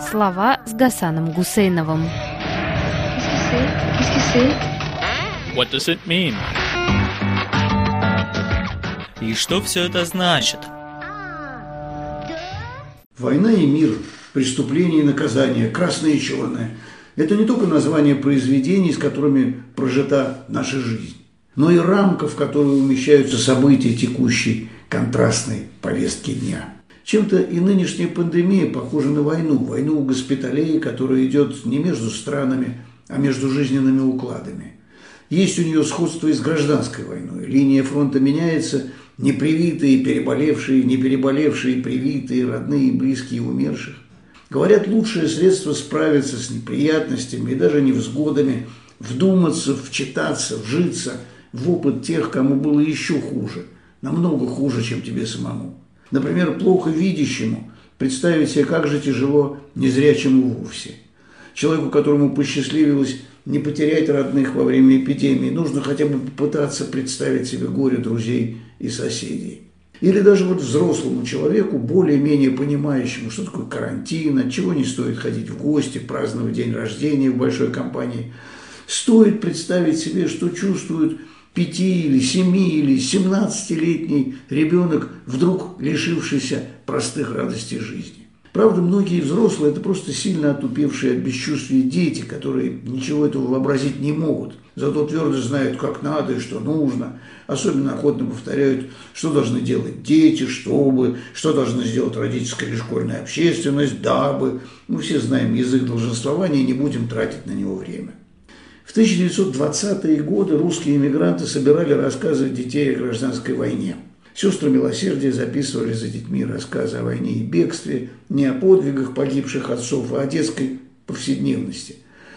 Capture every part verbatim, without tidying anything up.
Слова с Гасаном Гусейновым. What does it mean? И что все это значит? Война и мир, преступление и наказание, красное и черное – это не только название произведений, с которыми прожита наша жизнь, но и рамка, в которую умещаются события текущей контрастной повестки дня. Чем-то и нынешняя пандемия похожа на войну, войну госпиталей, которая идет не между странами, а между жизненными укладами. Есть у нее сходство и с гражданской войной. Линия фронта меняется, непривитые, переболевшие, не переболевшие, привитые, родные, близкие умерших. Говорят, лучшее средство справиться с неприятностями и даже невзгодами – вдуматься, вчитаться, вжиться в опыт тех, кому было еще хуже, намного хуже, чем тебе самому. Например, плохо видящему представить себе, как же тяжело незрячему вовсе. Человеку, которому посчастливилось не потерять родных во время эпидемии, нужно хотя бы попытаться представить себе горе друзей и соседей. Или даже вот взрослому человеку, более-менее понимающему, что такое карантин, от чего не стоит ходить в гости, праздновать день рождения в большой компании, стоит представить себе, что чувствует пяти или семи или семнадцатилетний ребенок, вдруг лишившийся простых радостей жизни. Правда, многие взрослые – это просто сильно отупевшие от бесчувствия дети, которые ничего этого вообразить не могут, зато твердо знают, как надо и что нужно. Особенно охотно повторяют, что должны делать дети, чтобы, что должна сделать родительская или школьная общественность, дабы. Мы все знаем язык долженствования и не будем тратить на него время. В тысяча девятьсот двадцатые годы русские эмигранты собирали рассказы детей о гражданской войне. Сестры милосердия записывали за детьми рассказы о войне и бегстве, не о подвигах погибших отцов, а о детской повседневности,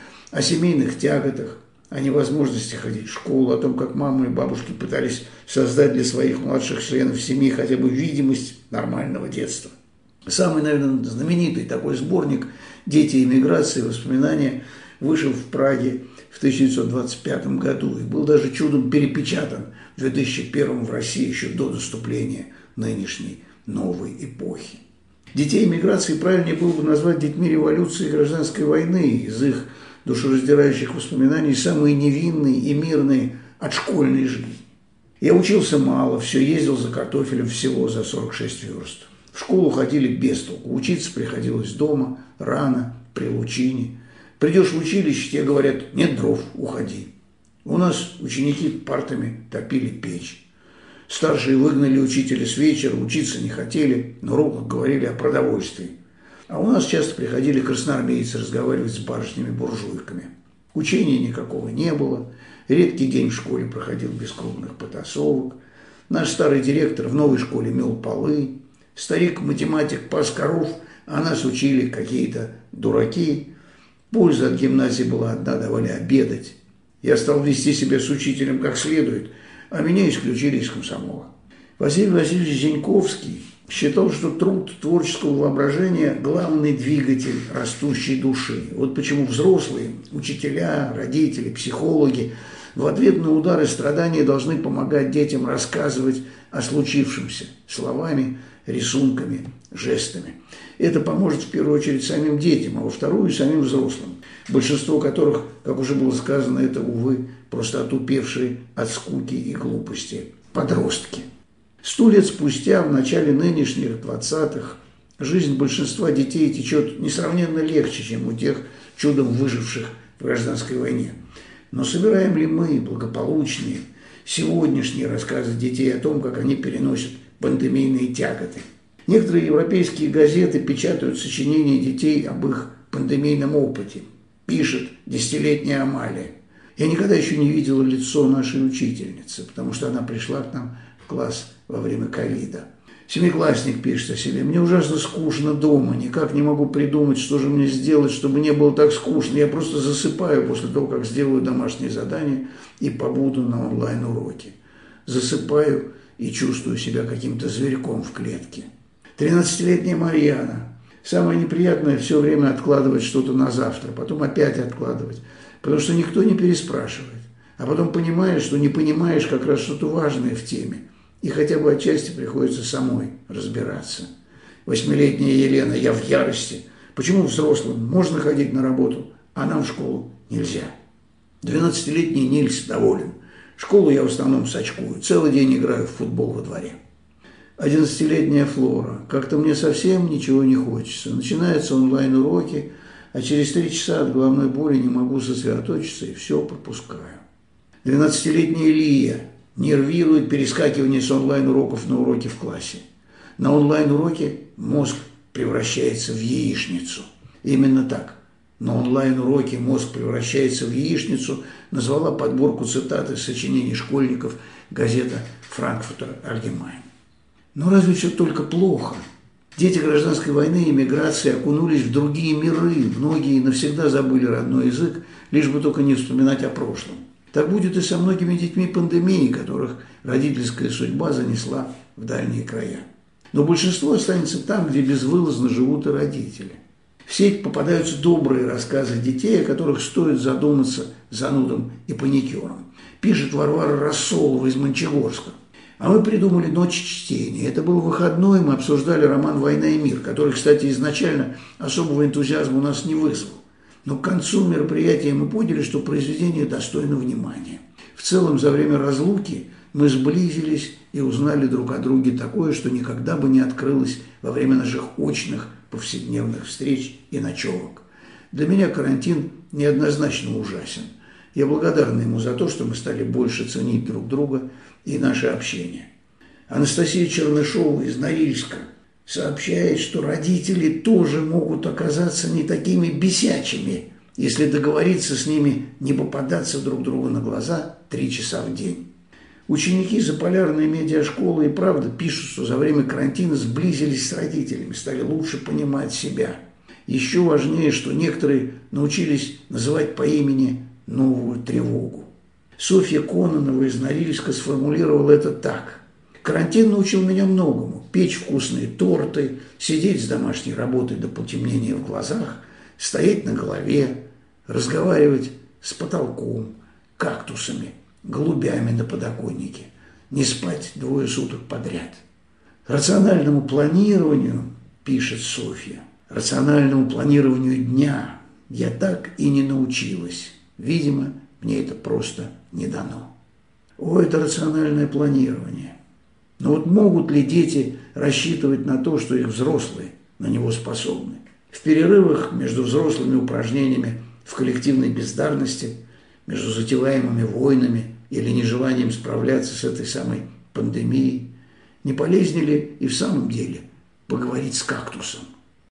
о семейных тяготах, о невозможности ходить в школу, о том, как мамы и бабушки пытались создать для своих младших членов семьи хотя бы видимость нормального детства. Самый, наверное, знаменитый такой сборник «Дети эмиграции. Воспоминания» вышел в Праге в тысяча девятьсот двадцать пятом году и был даже чудом перепечатан в две тысячи первом в России еще до наступления нынешней новой эпохи. Детей эмиграции правильнее было бы назвать детьми революции и гражданской войны. Из их душераздирающих воспоминаний самые невинные и мирные от школьной жизни. Я учился мало, все ездил за картофелем всего за сорок шесть верст. В школу ходили без толку, учиться приходилось дома, рано, при лучине. Придешь в училище, тебе говорят: нет дров, уходи. У нас ученики партами топили печь. Старшие выгнали учителя с вечера, учиться не хотели, на уроках говорили о продовольствии. А у нас часто приходили красноармейцы разговаривать с барышнями-буржуйками. Учения никакого не было, редкий день в школе проходил без крупных потасовок. Наш старый директор в новой школе мел полы, старик-математик пас коров, а нас учили какие-то дураки. Польза от гимназии была одна, давали обедать. Я стал вести себя с учителем как следует, а меня исключили из комсомола. Василий Васильевич Зеньковский считал, что труд творческого воображения – главный двигатель растущей души. Вот почему взрослые, учителя, родители, психологи в ответ на удары страдания должны помогать детям рассказывать о случившемся словами, рисунками, жестами. Это поможет в первую очередь самим детям, а во вторую – самим взрослым, большинство которых, как уже было сказано, это, увы, просто отупевшие от скуки и глупости подростки. Сто лет спустя, в начале нынешних двадцатых, жизнь большинства детей течет несравненно легче, чем у тех чудом выживших в гражданской войне. Но собираем ли мы благополучные сегодняшние рассказы детей о том, как они переносят пандемийные тяготы? Некоторые европейские газеты печатают сочинения детей об их пандемийном опыте. Пишет десятилетняя Амалия. Я никогда еще не видела лицо нашей учительницы, потому что она пришла к нам в класс во время ковида. Семиклассник пишет о себе: мне ужасно скучно дома, никак не могу придумать, что же мне сделать, чтобы не было так скучно. Я просто засыпаю после того, как сделаю домашнее задание и побуду на онлайн-уроке. Засыпаю и чувствую себя каким-то зверьком в клетке. тринадцатилетняя Марьяна. Самое неприятное – все время откладывать что-то на завтра, потом опять откладывать, потому что никто не переспрашивает. А потом понимаешь, что не понимаешь как раз что-то важное в теме, и хотя бы отчасти приходится самой разбираться. Восьмилетняя Елена: я в ярости, Почему взрослым можно ходить на работу, а нам в школу нельзя? двенадцатилетний Нильс доволен. Школу я в основном сочкую, целый день играю в футбол во дворе. одиннадцатилетняя Флора. Как-то мне совсем ничего не хочется. Начинаются онлайн-уроки, а через три часа от головной боли не могу сосредоточиться и все пропускаю. двенадцатилетняя Лия нервирует перескакивание с онлайн-уроков на уроки в классе. На онлайн-уроке мозг превращается в яичницу. Именно так. На онлайн-уроке мозг превращается в яичницу, назвала подборку цитат из сочинений школьников газета «Франкфуртер Альгемайн». Но разве все только плохо? Дети гражданской войны и эмиграции окунулись в другие миры, многие навсегда забыли родной язык, лишь бы только не вспоминать о прошлом. Так будет и со многими детьми пандемии, которых родительская судьба занесла в дальние края. Но большинство останется там, где безвылазно живут и родители. В сеть попадаются добрые рассказы детей, о которых стоит задуматься занудам и паникерам. Пишет Варвара Рассолова из Мончегорска. А мы придумали ночь чтения. Это был выходной, мы обсуждали роман «Война и мир», который, кстати, изначально особого энтузиазма у нас не вызвал. Но к концу мероприятия мы поняли, что произведение достойно внимания. В целом, за время разлуки мы сблизились и узнали друг о друге такое, что никогда бы не открылось во время наших очных повседневных встреч и ночевок. Для меня карантин неоднозначно ужасен. Я благодарна ему за то, что мы стали больше ценить друг друга и наше общение. Анастасия Чернышова из Норильска сообщает, что родители тоже могут оказаться не такими бесячими, если договориться с ними не попадаться друг другу на глаза три часа в день. Ученики заполярной медиашколы и правда пишут, что за время карантина сблизились с родителями, стали лучше понимать себя. Еще важнее, что некоторые научились называть по имени новую тревогу. Софья Кононова из Норильска сформулировала это так. Карантин научил меня многому. Печь вкусные торты, сидеть с домашней работой до потемнения в глазах, стоять на голове, разговаривать с потолком, кактусами, голубями на подоконнике, не спать двое суток подряд. Рациональному планированию, пишет Софья, рациональному планированию дня я так и не научилась. Видимо, мне это просто не дано. О, это рациональное планирование. Но вот могут ли дети рассчитывать на то, что их взрослые на него способны? В перерывах между взрослыми упражнениями в коллективной бездарности, между затеваемыми войнами или нежеланием справляться с этой самой пандемией, не полезнее ли и в самом деле поговорить с кактусом?